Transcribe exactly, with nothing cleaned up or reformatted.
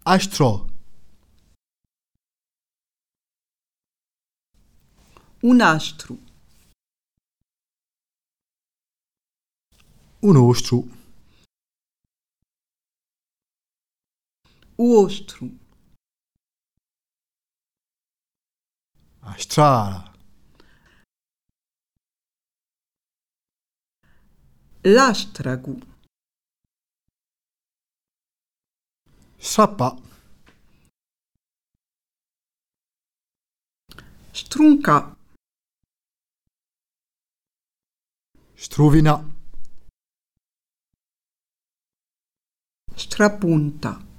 Astro. Un astro. Un ostro. O ostro. A strada. L'astrago. Strappa. Strunca. Strovina. Strapunta.